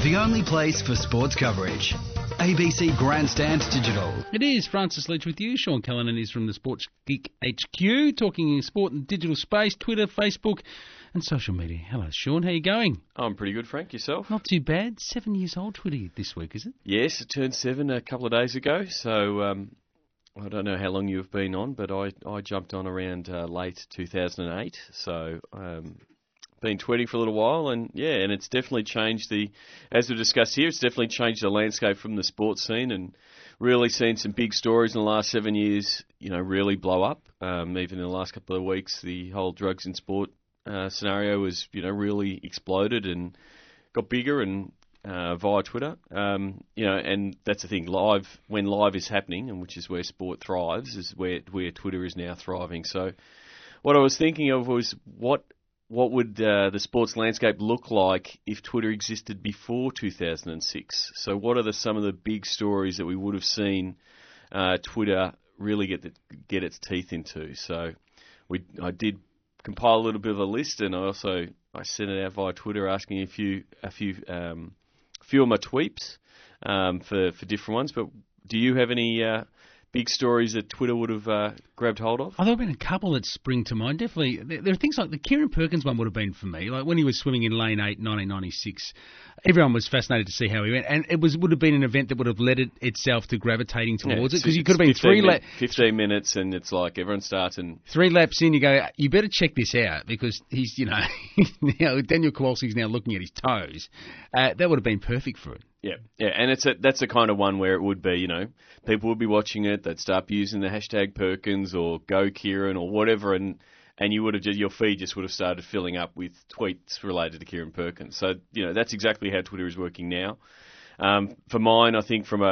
the only place for sports coverage. ABC Grandstand Digital. It is Francis Leach with you. Sean Callanan is from the Sports Geek HQ, talking sport and digital space, Twitter, Facebook and social media. Hello, Sean. How you going? I'm pretty good, Frank. Yourself? Not too bad. 7 years old, Twitter, this week, is it? Yes, it turned 7 a couple of days ago. So I don't know how long you've been on, but I jumped on around late 2008. So been tweeting for a little while, and it's definitely changed as we discussed here, it's definitely changed the landscape from the sports scene, and really seen some big stories in the last 7 years, really blow up. Even in the last couple of weeks, the whole drugs in sport scenario was, really exploded and got bigger and via Twitter. And that's the thing, when live is happening, and which is where sport thrives, is where Twitter is now thriving. So what I was thinking of was what would the sports landscape look like if Twitter existed before 2006? So what are some of the big stories that we would have seen Twitter really get its teeth into? So I did compile a little bit of a list, and I sent it out via Twitter asking a few of my tweets for different ones. But do you have any big stories that Twitter would have grabbed hold of? There have been a couple that spring to mind. Definitely, there are things like the Kieran Perkins one would have been for me. Like when he was swimming in Lane 8, 1996, everyone was fascinated to see how he went, and it would have been an event that would have led itself to gravitating towards it, because you could have been 15 minutes, and it's like everyone starts and 3 laps in, you go, you better check this out, because he's Daniel Kowalski's now looking at his toes. That would have been perfect for it. Yeah, and that's the kind of one where it would be, people would be watching it, they'd start using the hashtag Perkins or Go Kieran or whatever, and you would have your feed just would have started filling up with tweets related to Kieran Perkins. So that's exactly how Twitter is working now. For mine, I think from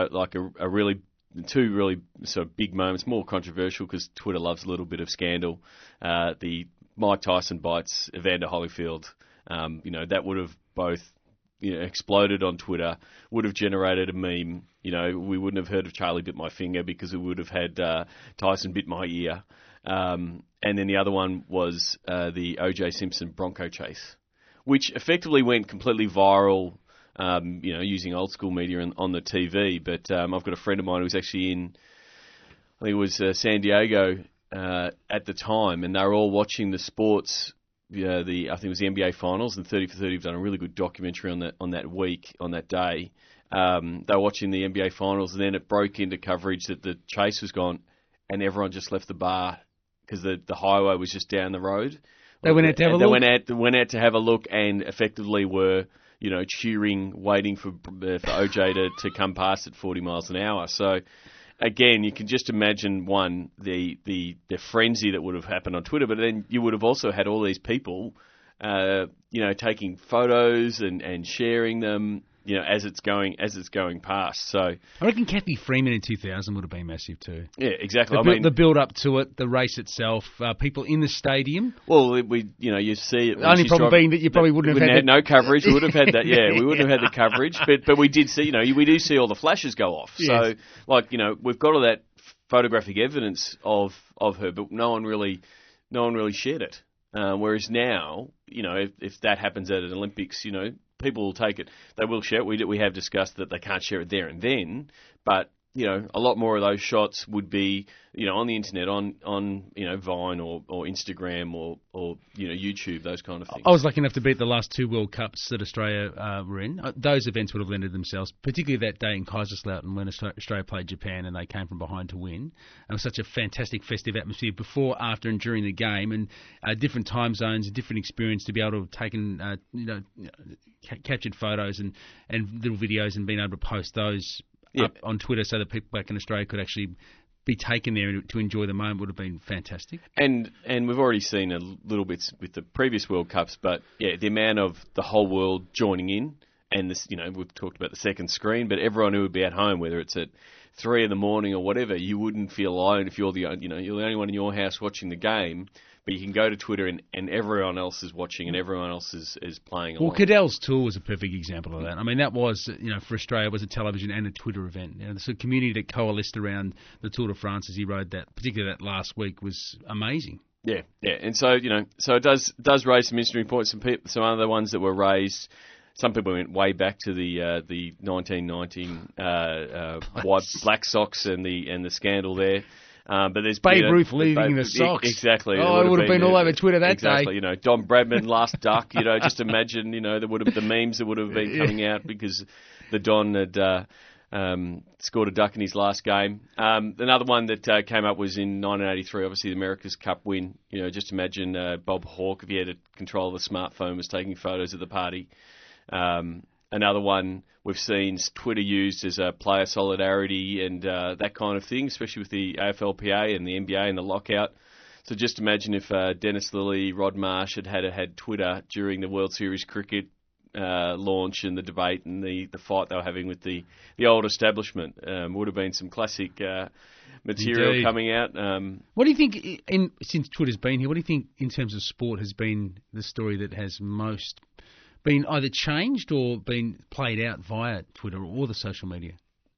two really sort of big moments, more controversial because Twitter loves a little bit of scandal. The Mike Tyson bites Evander Holyfield. That would have both exploded on Twitter, would have generated a meme. We wouldn't have heard of Charlie bit my finger because we would have had Tyson bit my ear. And then the other one was the O.J. Simpson Bronco chase, which effectively went completely viral, using old school media on the TV. But I've got a friend of mine who was actually in, I think it was San Diego at the time, and they were all watching the sports. I think it was the NBA Finals, and 30 for 30 have done a really good documentary on that day. They were watching the NBA Finals, and then it broke into coverage that the chase was gone, and everyone just left the bar because the highway was just down the road. They went out to have a look? They went out to have a look, and effectively were, cheering, waiting for OJ to come past at 40 miles an hour. So, again, you can just imagine, the frenzy that would have happened on Twitter, but then you would have also had all these people, taking photos and sharing them, as it's going past. So I reckon Kathy Freeman in 2000 would have been massive too. Yeah, exactly. The build up to it, the race itself, people in the stadium. Well, you see it. The only problem being that you probably wouldn't have had no coverage. We would have had that. Yeah, we wouldn't have had the coverage, but we did see. We do see all the flashes go off. Yes. So we've got all that photographic evidence of her, but no one really shared it. Whereas now, if that happens at an Olympics, people will take it. They will share it. We have discussed that they can't share it there and then, but a lot more of those shots would be, on the internet, on Vine or Instagram or YouTube, those kind of things. I was lucky enough to be at the last 2 World Cups that Australia were in. Those events would have lended themselves, particularly that day in Kaiserslautern when Australia played Japan and they came from behind to win. It was such a fantastic festive atmosphere before, after and during the game, and different time zones, a different experience to be able to have taken, captured photos and little videos and being able to post those up on Twitter so that people back in Australia could actually be taken there to enjoy the moment would have been fantastic. And we've already seen a little bit with the previous World Cups, but the amount of the whole world joining in, and this, we've talked about the second screen, but everyone who would be at home, whether it's at 3 a.m. or whatever, you wouldn't feel alone if you're the only one in your house watching the game. But you can go to Twitter and everyone else is watching and everyone else is playing along. Well, Cadell's Tour was a perfect example of that. I mean, that was, for Australia, was a television and a Twitter event. The sort of community that coalesced around the Tour de France as he rode that, particularly that last week, was amazing. Yeah, and so, so it does raise some interesting points. Some other ones that were raised, some people went way back to the 1919 white Black Sox and the scandal there. But there's Babe Ruth leaving the Sox. Exactly. Oh, it would have been all over Twitter that day. Don Bradman, last duck. Just imagine, there would have the memes that would have been coming out because the Don had scored a duck in his last game. Another one that came up was in 1983, obviously the America's Cup win. Just imagine Bob Hawke, if he had control of the smartphone, was taking photos of the party. Another one we've seen Twitter used as a player solidarity and that kind of thing, especially with the AFLPA and the NBA and the lockout. So just imagine if Dennis Lilly, Rod Marsh had Twitter during the World Series cricket launch and the debate and the fight they were having with the old establishment. Would have been some classic material Indeed. Coming out. What do you think, since Twitter's been here, what do you think in terms of sport has been the story that has most been either changed or been played out via Twitter or the social media?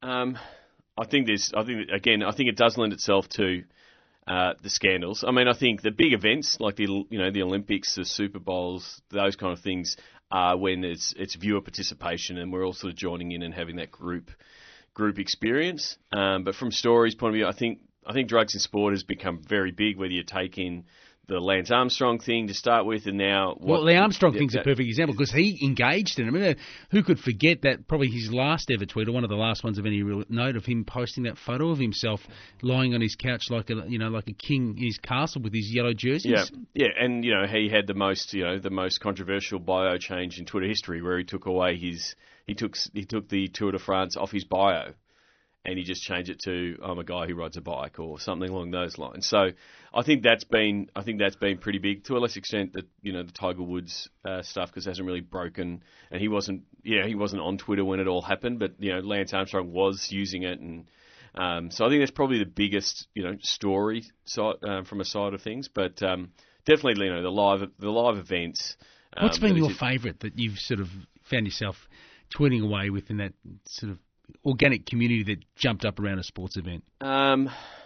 I think it does lend itself to the scandals. I mean, I think the big events like the Olympics, the Super Bowls, those kind of things are when it's viewer participation and we're all sort of joining in and having that group experience. But from stories' point of view, I think drugs in sport has become very big. Whether you take in the Lance Armstrong thing to start with, and now... the Armstrong thing's a perfect example because he engaged in it. I mean, who could forget that probably his last ever tweet, or one of the last ones of any real note, of him posting that photo of himself lying on his couch like a king in his castle with his yellow jerseys. Yeah, and he had the most controversial bio change in Twitter history, where he took away he took the Tour de France off his bio. And he just changed it to I'm a guy who rides a bike or something along those lines. So I think that's been pretty big, to a less extent that the Tiger Woods stuff, because it hasn't really broken, and he wasn't on Twitter when it all happened, but Lance Armstrong was using it, and so I think that's probably the biggest story side, from a side of things. But definitely the live events. What's been your favourite that you've sort of found yourself tweeting away within that sort of organic community that jumped up around a sports event? I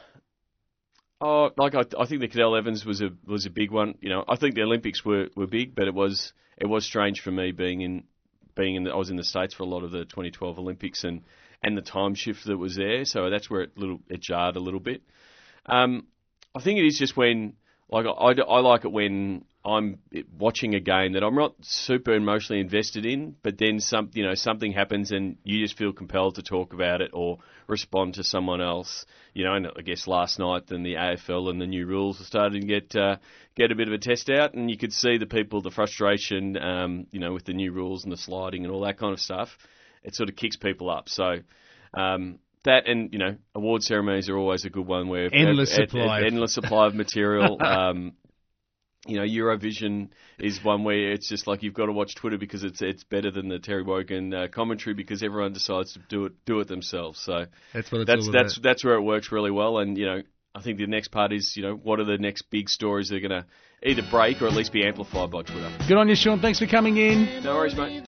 think the Cadel Evans was a big one. I think the Olympics were big, but it was strange for me I was in the States for a lot of the 2012 Olympics and the time shift that was there. So that's where it jarred a little bit. I think it is just when I like it when I'm watching a game that I'm not super emotionally invested in, but then something happens and you just feel compelled to talk about it or respond to someone else. And I guess last night then the AFL and the new rules were starting to get a bit of a test out, and you could see the frustration, with the new rules and the sliding and all that kind of stuff. It sort of kicks people up. So that and award ceremonies are always a good one where endless supply of material. Eurovision is one where it's just like you've got to watch Twitter because it's better than the Terry Wogan commentary because everyone decides to do it themselves. So that's where it works really well. And I think the next part is what are the next big stories that are going to either break or at least be amplified by Twitter. Good on you, Sean. Thanks for coming in. No worries, mate.